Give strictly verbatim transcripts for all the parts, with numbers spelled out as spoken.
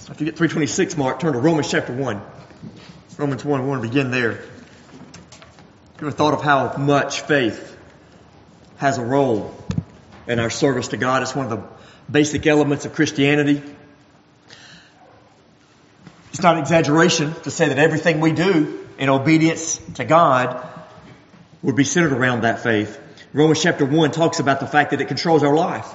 If you get three twenty-six, Mark, turn to Romans chapter one. Romans one, I want to begin there. You ever thought of how much faith has a role in our service to God? It's one of the basic elements of Christianity. It's not an exaggeration to say that everything we do in obedience to God would be centered around that faith. Romans chapter one talks about the fact that it controls our life.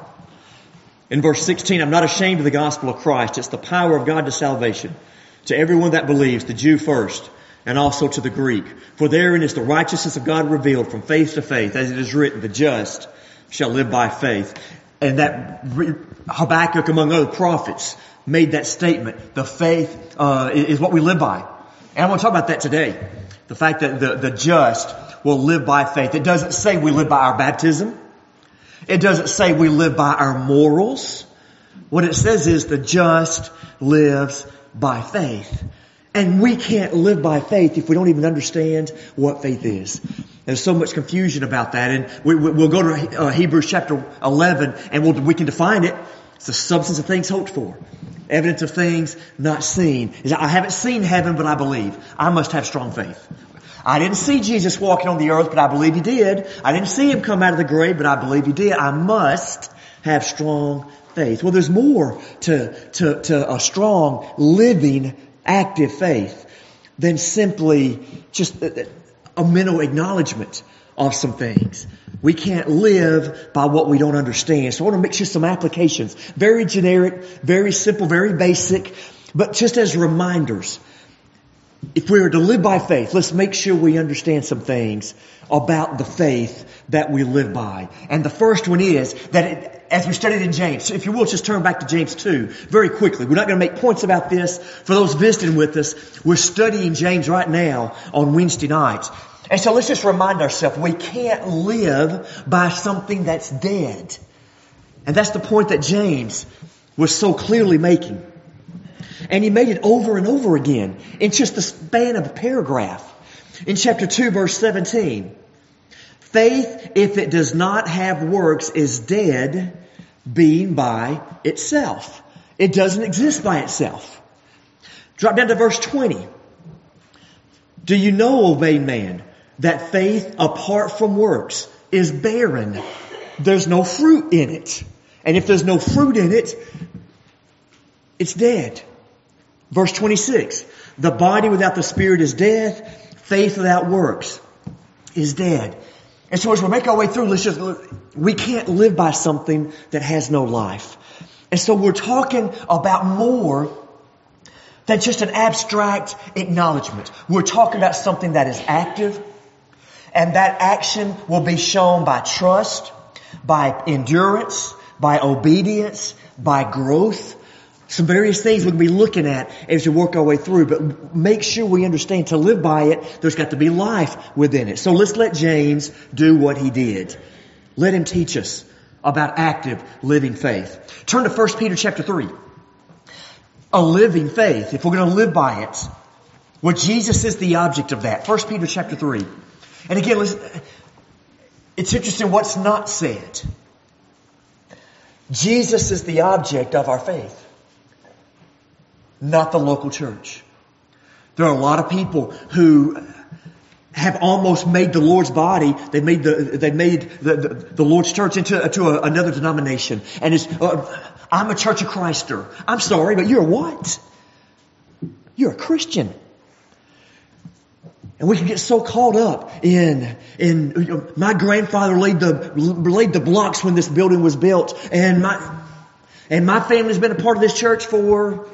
In verse sixteen, I'm not ashamed of the gospel of Christ. It's the power of God to salvation, to everyone that believes, the Jew first, and also to the Greek. For therein is the righteousness of God revealed from faith to faith, as it is written, the just shall live by faith. And that Habakkuk, among other prophets, made that statement. The faith uh, is what we live by. And I want to talk about that today. The fact that the, the just will live by faith. It doesn't say we live by our baptism. It doesn't say we live by our morals. What it says is the just lives by faith. And we can't live by faith if we don't even understand what faith is. There's so much confusion about that. And we, we'll go to uh, Hebrews chapter eleven and we'll, we can define it. It's the substance of things hoped for. Evidence of things not seen. I haven't seen heaven, but I believe. I must have strong faith. I didn't see Jesus walking on the earth, but I believe He did. I didn't see Him come out of the grave, but I believe He did. I must have strong faith. Well, there's more to, to, to a strong, living, active faith than simply just a, a mental acknowledgement of some things. We can't live by what we don't understand. So I want to make sure some applications. Very generic, very simple, very basic, but just as reminders. If we are to live by faith, let's make sure we understand some things about the faith that we live by. And the first one is that it, as we studied in James, if you will, just turn back to James two very quickly. We're not going to make points about this. For those visiting with us, we're studying James right now on Wednesday nights. And so let's just remind ourselves, we can't live by something that's dead. And that's the point that James was so clearly making. And he made it over and over again in just the span of a paragraph. In chapter two, verse seventeen, faith, if it does not have works, is dead, being by itself. It doesn't exist by itself. Drop down to verse twenty. Do you know, O vain man, that faith apart from works is barren? There's no fruit in it. And if there's no fruit in it, it's dead. Verse twenty-six, the body without the spirit is dead. Faith without works is dead. And so as we make our way through, let's just, we can't live by something that has no life. And so we're talking about more than just an abstract acknowledgement. We're talking about something that is active. And that action will be shown by trust, by endurance, by obedience, by growth. Some various things we can be looking at as we work our way through, but make sure we understand to live by it, there's got to be life within it. So let's let James do what he did. Let him teach us about active living faith. Turn to First Peter chapter three. A living faith, if we're going to live by it. Well, Jesus is the object of that. First Peter chapter three. And again, listen, it's interesting what's not said. Jesus is the object of our faith, not the local church. There are a lot of people who have almost made the Lord's body, they made the, they made the, the, the Lord's church into, to a, another denomination. And it's, uh, I'm a Church of Christer. I'm sorry, but you're what? You're a Christian. And we can get so caught up in, in, you know, my grandfather laid the, laid the blocks when this building was built. And my, and my family's been a part of this church for...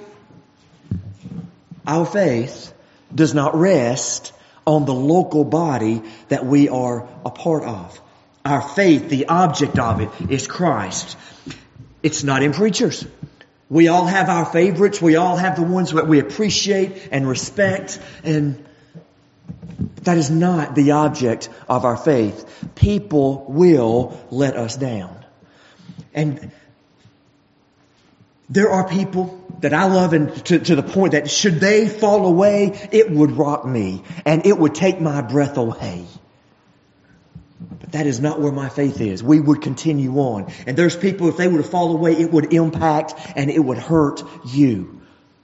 Our faith does not rest on the local body that we are a part of. Our faith, the object of it, is Christ. It's not in preachers. We all have our favorites. We all have the ones that we appreciate and respect. And that is not the object of our faith. People will let us down. And there are people that I love, and to, to the point that should they fall away, it would rock me and it would take my breath away. But that is not where my faith is. We would continue on. And there's people, if they were to fall away, it would impact and it would hurt you.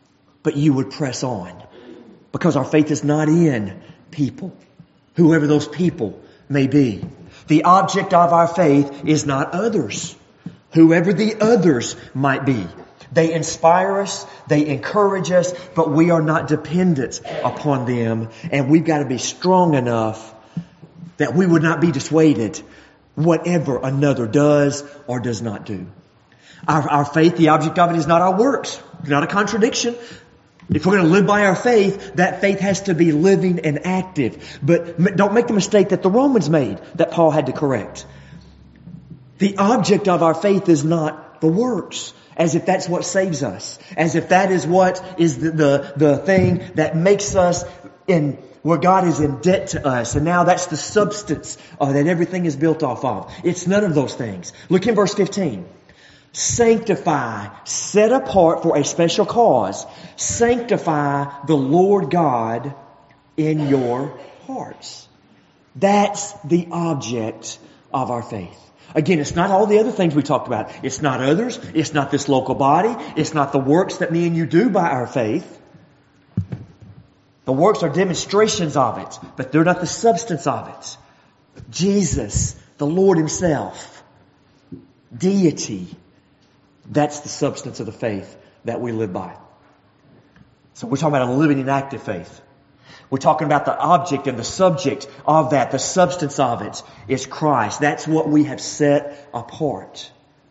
but you would press on. Because our faith is not in people, whoever those people may be. The object of our faith is not others, whoever the others might be. They inspire us, they encourage us, but we are not dependent upon them. And we've got to be strong enough that we would not be dissuaded whatever another does or does not do. Our, our faith, the object of it is not our works. It's not a contradiction. If we're going to live by our faith, that faith has to be living and active. But don't make the mistake that the Romans made, that Paul had to correct. The object of our faith is not the works, as if that's what saves us, as if that is what is the, the, the thing that makes us in where God is in debt to us. And now that's the substance of that everything is built off of. It's none of those things. Look in verse fifteen. Sanctify, set apart for a special cause. Sanctify the Lord God in your hearts. That's the object of our faith. Again, it's not all the other things we talked about. It's not others. It's not this local body. It's not the works that me and you do by our faith. The works are demonstrations of it, but they're not the substance of it. Jesus, the Lord Himself, deity, that's the substance of the faith that we live by. So we're talking about a living and active faith. We're talking about the object and the subject of that. The substance of it is Christ. That's what we have set apart.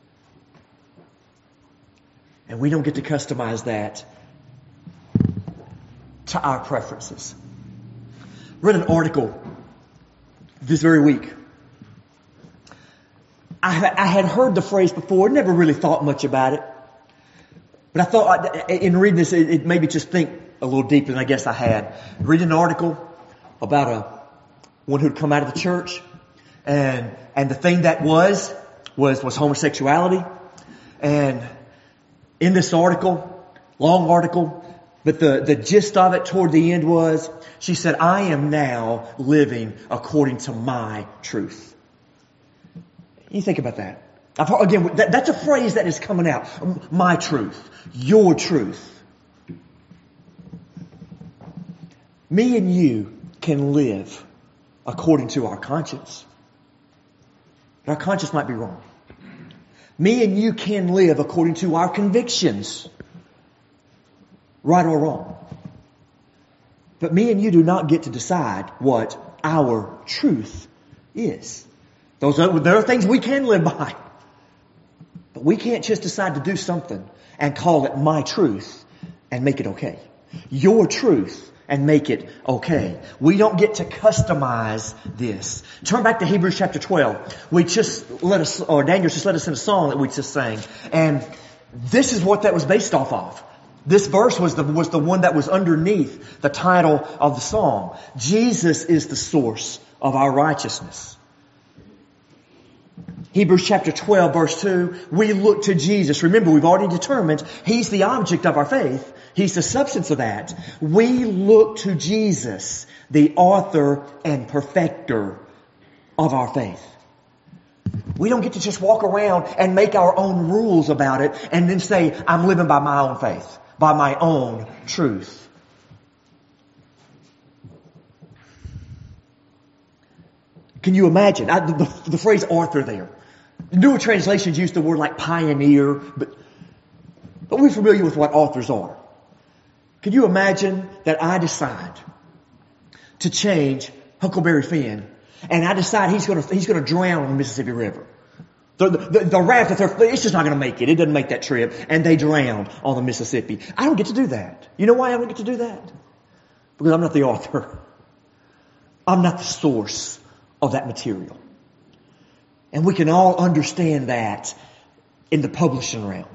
And we don't get to customize that to our preferences. I read an article this very week. I, I had heard the phrase before, never really thought much about it. But I thought, in reading this, it, it made me just think a little deeper than I guess I had. Reading an article about a one who'd come out of the church, and and the thing that was was was homosexuality. And in this article, long article, but the the gist of it toward the end was, she said, "I am now living according to my truth." You think about that. I've heard, again, that, that's a phrase that is coming out. My truth. Your truth. Me and you can live according to our conscience. But our conscience might be wrong. Me and you can live according to our convictions. Right or wrong. But me and you do not get to decide what our truth is. Those are, there are things we can live by. But we can't just decide to do something and call it my truth and make it okay. Your truth and make it okay. We don't get to customize this. Turn back to Hebrews chapter twelve. We just let us, or Daniel just let us in a song that we just sang. And this is what that was based off of. This verse was the, was the one that was underneath the title of the song. Jesus is the source of our righteousness. Hebrews chapter twelve verse two, we look to Jesus. Remember, we've already determined He's the object of our faith. He's the substance of that. We look to Jesus, the author and perfecter of our faith. We don't get to just walk around and make our own rules about it and then say, I'm living by my own faith, by my own truth. Can you imagine? I, the, the phrase author there. Newer translations use the word like pioneer, but, but we're familiar with what authors are. Can you imagine that I decide to change Huckleberry Finn and I decide he's going to, he's going to drown in the Mississippi River? The, the, the raft that they're, it's just not going to make it. It doesn't make that trip. And they drown on the Mississippi. I don't get to do that. You know why I don't get to do that? Because I'm not the author. I'm not the source of that material. And we can all understand that in the publishing realm.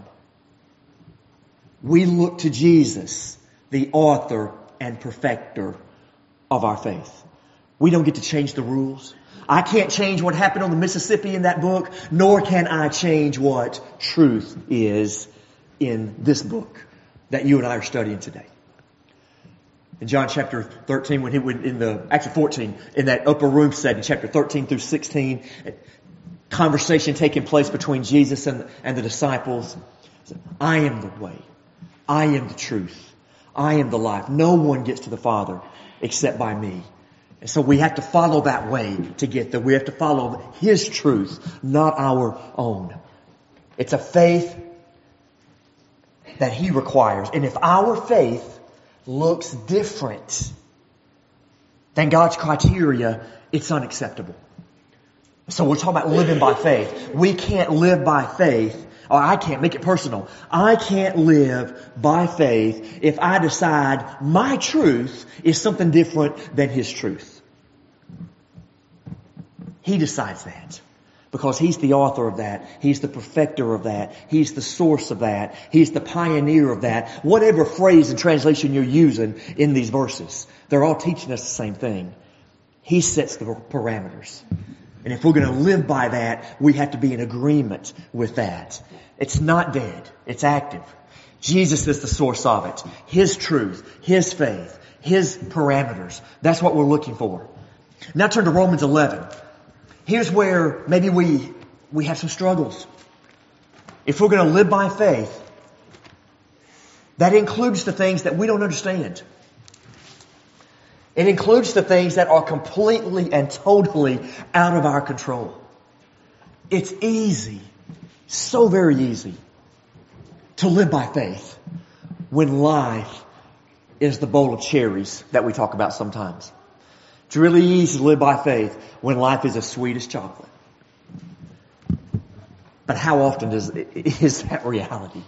We look to Jesus, the author and perfecter of our faith. We don't get to change the rules. I can't change what happened on the Mississippi in that book, nor can I change what truth is in this book that you and I are studying today. In John chapter thirteen, when he went in the, actually fourteen, in that upper room setting, chapter thirteen through sixteen, conversation taking place between Jesus and, and the disciples. I am the way. I am the truth. I am the life. No one gets to the Father except by me. And so we have to follow that way to get there. We have to follow His truth, not our own. It's a faith that He requires. And if our faith looks different than God's criteria, it's unacceptable. So we're talking about living by faith. We can't live by faith, or I can't make it personal. I can't live by faith if I decide my truth is something different than His truth. He decides that. Because He's the author of that. He's the perfecter of that. He's the source of that. He's the pioneer of that. Whatever phrase and translation you're using in these verses, they're all teaching us the same thing. He sets the parameters. And if we're going to live by that, we have to be in agreement with that. It's not dead. It's active. Jesus is the source of it. His truth, His faith, His parameters. That's what we're looking for. Now turn to Romans eleven. Here's where maybe we, we have some struggles. If we're going to live by faith, that includes the things that we don't understand. It includes the things that are completely and totally out of our control. It's easy, so very easy, to live by faith when life is the bowl of cherries that we talk about sometimes. It's really easy to live by faith when life is as sweet as chocolate. But how often does, is that reality?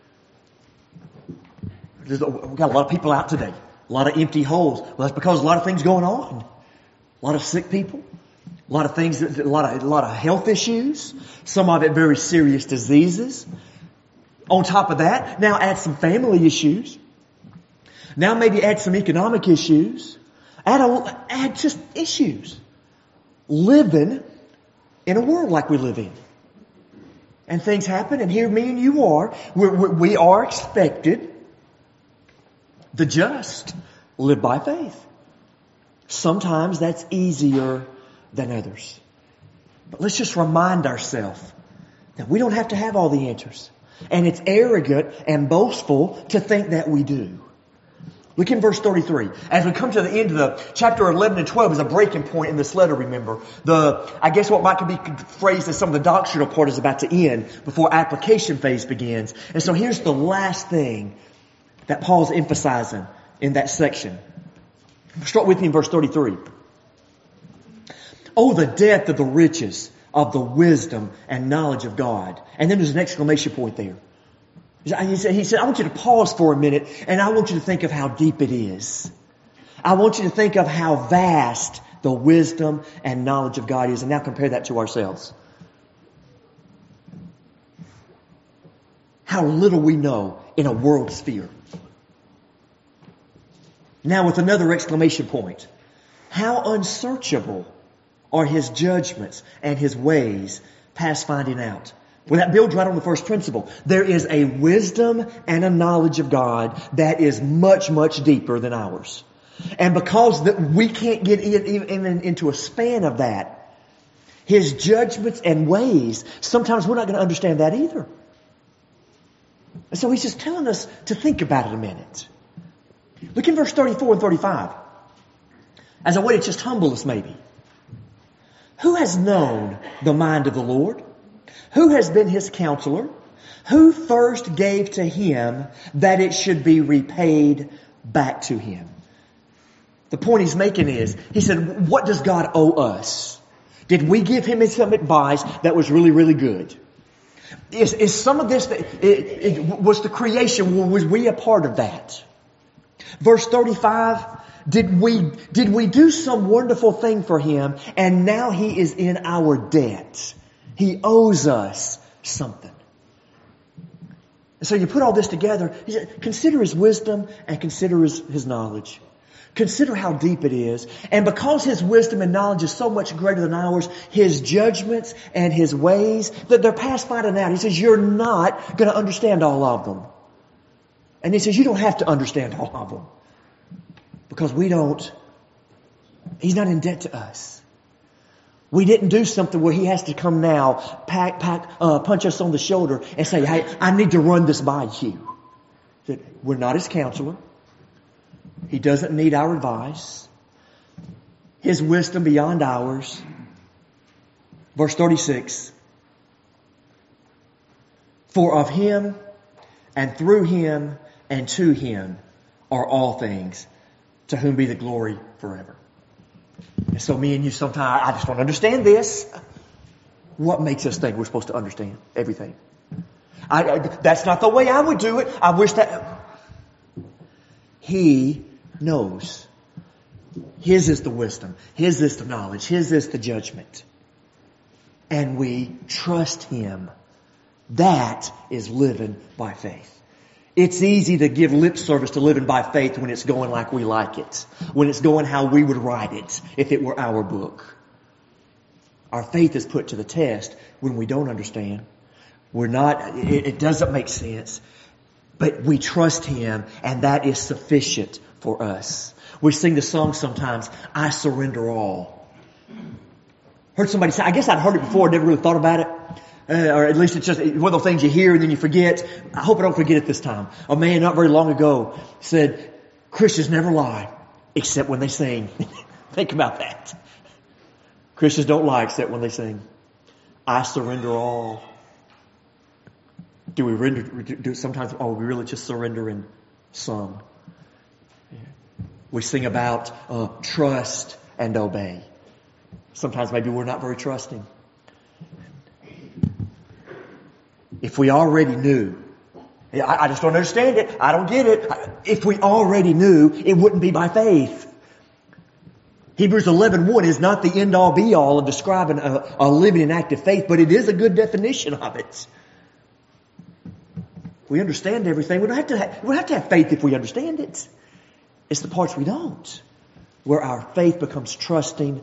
We've got a lot of people out today. A lot of empty holes. Well, that's because a lot of things going on. A lot of sick people. A lot of things, a lot of, a lot of health issues. Some of it very serious diseases. On top of that, now add some family issues. Now maybe add some economic issues. Add, a, add just issues. Living in a world like we live in. And things happen, and here me and you are. We're, we are expected, the just, live by faith. Sometimes that's easier than others. But let's just remind ourselves that we don't have to have all the answers. And it's arrogant and boastful to think that we do. Look in verse thirty-three. As we come to the end of the chapter eleven and twelve is a breaking point in this letter, remember. The, I guess what might be phrased as some of the doctrinal part is about to end before application phase begins. And so here's the last thing that Paul's emphasizing in that section. Start with me in verse thirty-three. Oh, the depth of the riches of the wisdom and knowledge of God. And then there's an exclamation point there. He said, he said, I want you to pause for a minute and I want you to think of how deep it is. I want you to think of how vast the wisdom and knowledge of God is. And now compare that to ourselves. How little we know in a world sphere. Now with another exclamation point. How unsearchable are His judgments and His ways past finding out. Well, that builds right on the first principle. There is a wisdom and a knowledge of God that is much, much deeper than ours. And because that we can't get in, in, into a span of that, His judgments and ways, sometimes we're not going to understand that either. And so He's just telling us to think about it a minute. Look in verse thirty-four and thirty-five. As a way to just humble us maybe. Who has known the mind of the Lord? Who has been His counselor? Who first gave to Him that it should be repaid back to Him? The point he's making is, he said, what does God owe us? Did we give Him some advice that was really, really good? Is, is some of this, it, it, was the creation, was we a part of that? Verse thirty-five, did we, did we do some wonderful thing for Him and now He is in our debt? He owes us something. And so you put all this together, he said, consider His wisdom and consider His, His knowledge. Consider how deep it is. And because His wisdom and knowledge is so much greater than ours, His judgments and His ways, that they're past finding out. He says, you're not going to understand all of them. And He says, you don't have to understand all of them. Because we don't, He's not in debt to us. We didn't do something where He has to come now, pack, pack, uh, punch us on the shoulder and say, hey, I need to run this by you. We're not His counselor. He doesn't need our advice. His wisdom beyond ours. Verse thirty-six. For of Him and through Him and to Him are all things, to whom be the glory forever. And so me and you sometimes, I just don't understand this. What makes us think we're supposed to understand everything? I, I, that's not the way I would do it. I wish that... He knows. His is the wisdom. His is the knowledge. His is the judgment. And we trust Him. That is living by faith. It's easy to give lip service to living by faith when it's going like we like it. When it's going how we would write it if it were our book. Our faith is put to the test when we don't understand. We're not, it, it doesn't make sense. But we trust Him, and that is sufficient for us. We sing the song sometimes, I surrender all. Heard somebody say, I guess I'd heard it before, never really thought about it. Uh, or at least it's just one of those things you hear and then you forget. I hope I don't forget it this time. A man not very long ago said, Christians never lie except when they sing. Think about that. Christians don't lie except when they sing. I surrender all. Do we render, do sometimes, oh, we really just surrender in some. We sing about uh, trust and obey. Sometimes maybe we're not very trusting. If we already knew, I, I just don't understand it. I don't get it. If we already knew, it wouldn't be by faith. Hebrews eleven one is not the end all be all of describing a, a living and active faith, but it is a good definition of it. We understand everything. We don't have to have, we don't have to have faith if we understand it. It's the parts we don't, where our faith becomes trusting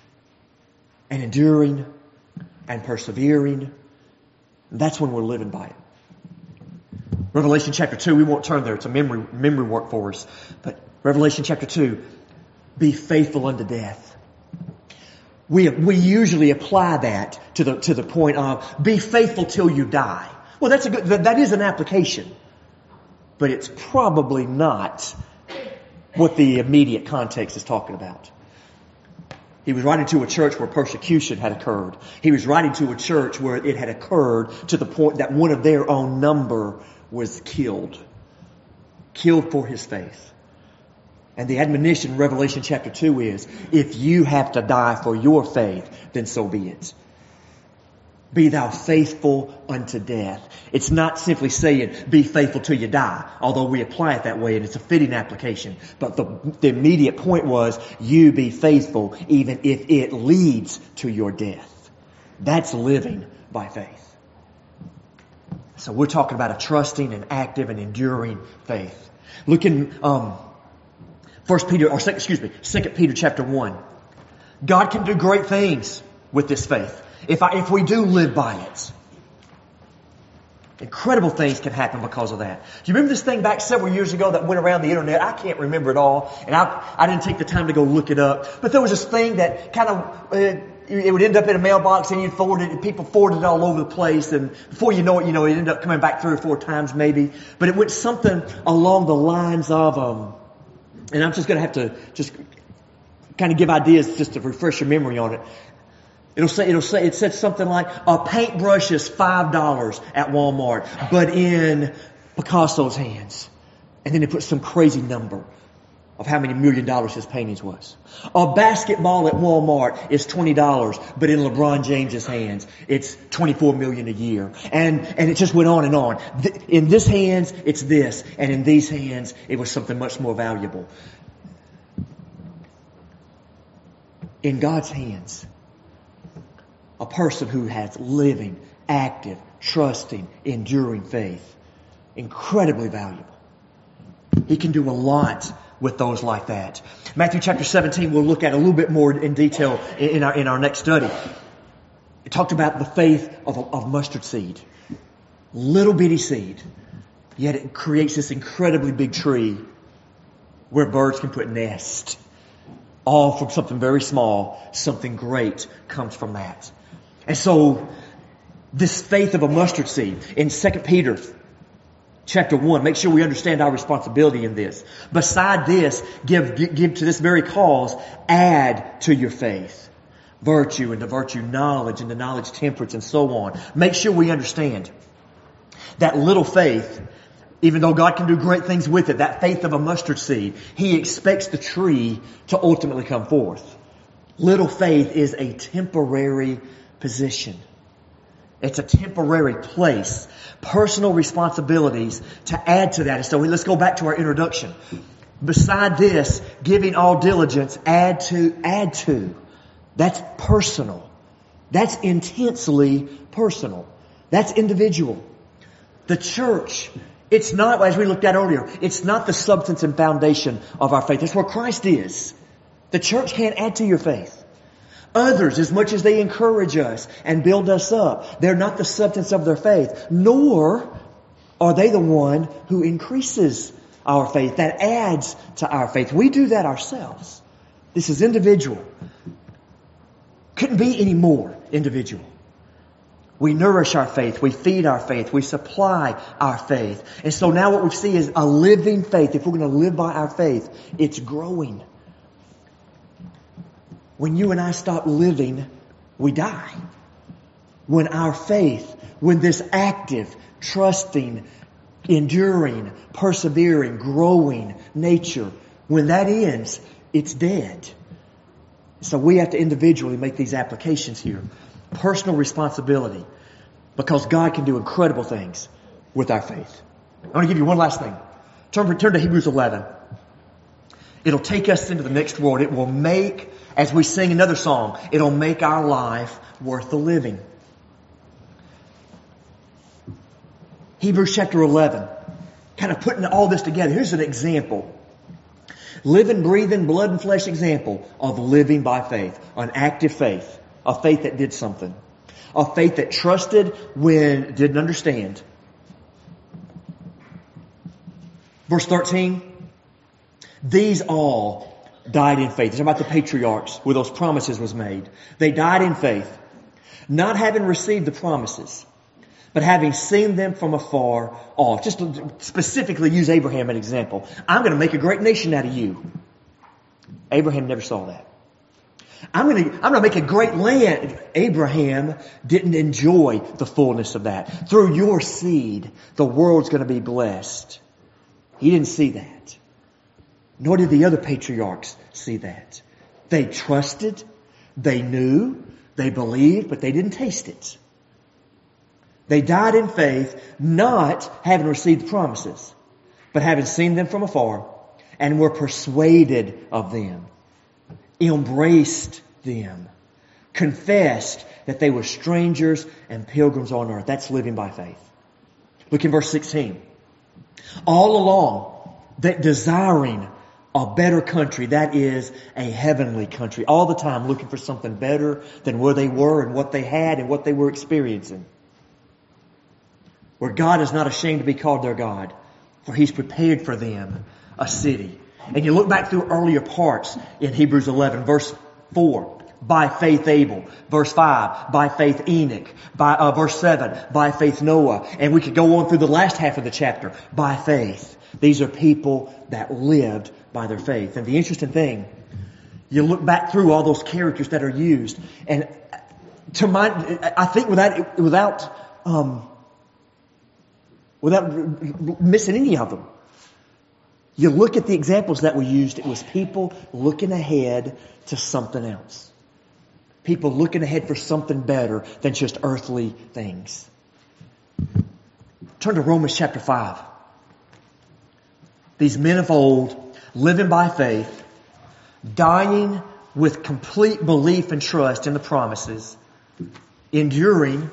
and enduring and persevering. That's when we're living by it. Revelation chapter two, we won't turn there. It's a memory, memory work for us. But Revelation chapter two, be faithful unto death. We, we usually apply that to the, to the point of be faithful till you die. Well, that's a good, that, that is an application. But it's probably not what the immediate context is talking about. He was writing to a church where persecution had occurred. He was writing to a church where it had occurred to the point that one of their own number was killed. Killed for his faith. And the admonition in Revelation chapter two is, if you have to die for your faith, then so be it. Be thou faithful unto death. It's not simply saying, be faithful till you die, although we apply it that way and it's a fitting application. But the, the immediate point was, you be faithful even if it leads to your death. That's living by faith. So we're talking about a trusting and active and enduring faith. Look in, um, First Peter, or excuse me, Second Peter chapter one. God can do great things with this faith. If I, if we do live by it. Incredible things can happen because of that. Do you remember this thing back several years ago that went around the internet? I can't remember it all, and I, I didn't take the time to go look it up. But there was this thing that kind of, uh, it would end up in a mailbox and you'd forward it, and people forwarded it all over the place, and before you know it, you know, it ended up coming back three or four times maybe. But it went something along the lines of, um, and I'm just going to have to just kind of give ideas just to refresh your memory on it. It'll say, it'll say, it said something like, a paintbrush is five dollars at Walmart, but in Picasso's hands. And then they put some crazy number of how many million dollars his paintings was. A basketball at Walmart is twenty dollars, but in LeBron James's hands, it's twenty-four million a year. And, and it just went on and on. In this hands, it's this. And in these hands, it was something much more valuable. In God's hands, a person who has living, active, trusting, enduring faith, incredibly valuable. He can do a lot with those like that. Matthew chapter seventeen, we'll look at a little bit more in detail in our, in our next study. It talked about the faith of, of mustard seed. Little bitty seed. Yet it creates this incredibly big tree where birds can put nests. All from something very small. Something great comes from that. And so, this faith of a mustard seed, in Second Peter chapter one. Make sure we understand our responsibility in this. Beside this, give, give, give to this very cause, add to your faith virtue, and to virtue knowledge, and to knowledge temperance, and so on. Make sure we understand that little faith, even though God can do great things with it, that faith of a mustard seed, He expects the tree to ultimately come forth. Little faith is a temporary position. It's a temporary place. Personal responsibilities to add to that. And so let's go back to our introduction. Beside this, giving all diligence, add to, add to. That's personal. That's intensely personal. That's individual. The church, it's not, as we looked at earlier, it's not the substance and foundation of our faith. It's where Christ is. The church can't add to your faith. Others, as much as they encourage us and build us up, they're not the substance of their faith, nor are they the one who increases our faith, that adds to our faith. We do that ourselves. This is individual. Couldn't be any more individual. We nourish our faith. We feed our faith. We supply our faith. And so now what we see is a living faith. If we're going to live by our faith, it's growing. When you and I stop living, we die. When our faith, when this active, trusting, enduring, persevering, growing nature, when that ends, it's dead. So we have to individually make these applications here. Personal responsibility, because God can do incredible things with our faith. I want to give you one last thing. Turn, turn to Hebrews eleven. It'll take us into the next world. It will make, as we sing another song, it'll make our life worth the living. Hebrews chapter eleven. Kind of putting all this together. Here's an example. Living, breathing, blood and flesh example of living by faith. An active faith. A faith that did something. A faith that trusted when didn't understand. Verse thirteen. These all died in faith. It's about the patriarchs where those promises was made. They died in faith, not having received the promises, but having seen them from afar off. Just to specifically use Abraham as an example. I'm going to make a great nation out of you. Abraham never saw that. I'm going to, I'm going to make a great land. Abraham didn't enjoy the fullness of that. Through your seed, the world's going to be blessed. He didn't see that. Nor did the other patriarchs see that. They trusted, they knew, they believed, but they didn't taste it. They died in faith, not having received the promises, but having seen them from afar, and were persuaded of them, embraced them, confessed that they were strangers and pilgrims on earth. That's living by faith. Look in verse sixteen. All along, that desiring a better country, that is a heavenly country. All the time looking for something better than where they were and what they had and what they were experiencing. Where God is not ashamed to be called their God, for He's prepared for them a city. And you look back through earlier parts in Hebrews eleven, verse four, by faith Abel. Verse five, by faith Enoch. By uh, verse seven, by faith Noah. And we could go on through the last half of the chapter, by faith. These are people that lived by their faith. And the interesting thing, you look back through all those characters that are used, and to my, I think without without um, without missing any of them, you look at the examples that were used. It was people looking ahead to something else. People looking ahead for something better than just earthly things. Turn to Romans chapter five. These men of old, living by faith, dying with complete belief and trust in the promises, enduring.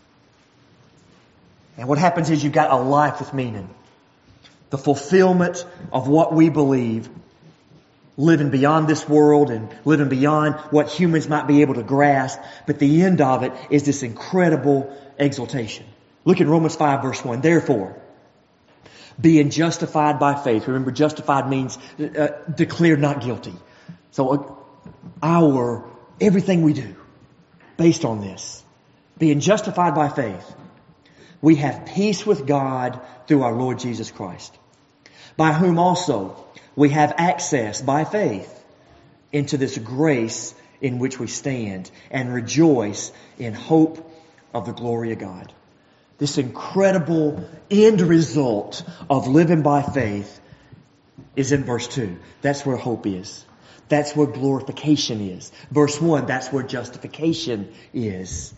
And what happens is you've got a life with meaning. The fulfillment of what we believe, living beyond this world and living beyond what humans might be able to grasp. But the end of it is this incredible exaltation. Look at Romans five verse one. Therefore, being justified by faith. Remember, justified means uh, declared not guilty. So uh, our, everything we do, based on this, being justified by faith, we have peace with God through our Lord Jesus Christ, by whom also we have access by faith into this grace in which we stand and rejoice in hope of the glory of God. This incredible end result of living by faith is in verse two. That's where hope is. That's where glorification is. Verse one, that's where justification is.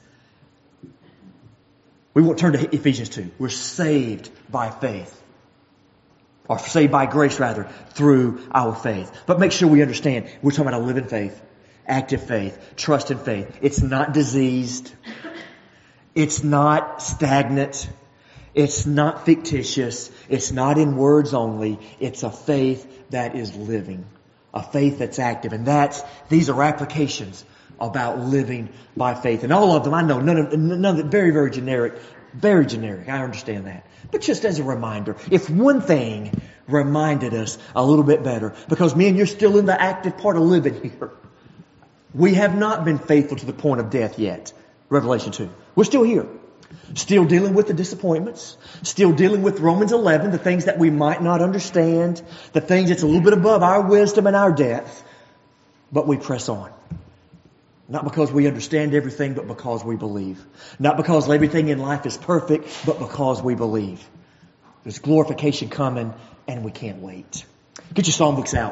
We won't turn to Ephesians two. We're saved by faith. Or saved by grace, rather, through our faith. But make sure we understand, we're talking about a living faith, active faith, trust in faith. It's not diseased. It's not stagnant. It's not fictitious. It's not in words only. It's a faith that is living. A faith that's active. And that's, these are applications about living by faith. And all of them, I know, none of, none of it, very, very generic. Very generic. I understand that. But just as a reminder, if one thing reminded us a little bit better, because me and you're still in the active part of living here. We have not been faithful to the point of death yet. Revelation two. We're still here. Still dealing with the disappointments. Still dealing with Romans eleven, the things that we might not understand. The things that's a little bit above our wisdom and our depth. But we press on. Not because we understand everything, but because we believe. Not because everything in life is perfect, but because we believe. There's glorification coming, and we can't wait. Get your songbooks out.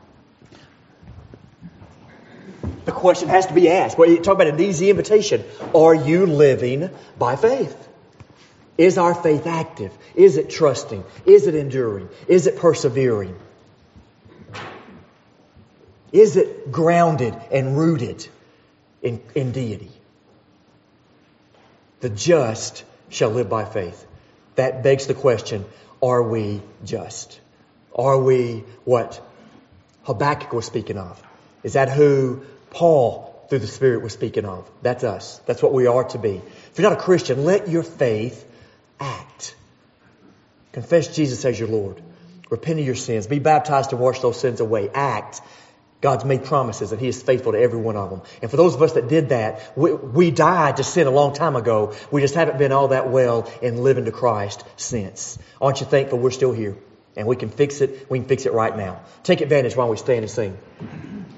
The question has to be asked. Well, you talk about an easy invitation. Are you living by faith? Is our faith active? Is it trusting? Is it enduring? Is it persevering? Is it grounded and rooted in, in deity? The just shall live by faith. That begs the question, are we just? Are we what Habakkuk was speaking of? Is that who Paul, through the Spirit, was speaking of? That's us. That's what we are to be. If you're not a Christian, let your faith act. Confess Jesus as your Lord. Repent of your sins. Be baptized to wash those sins away. Act. God's made promises and He is faithful to every one of them. And for those of us that did that, we, we died to sin a long time ago. We just haven't been all that well in living to Christ since. Aren't you thankful we're still here? And we can fix it. We can fix it right now. Take advantage while we stand and sing.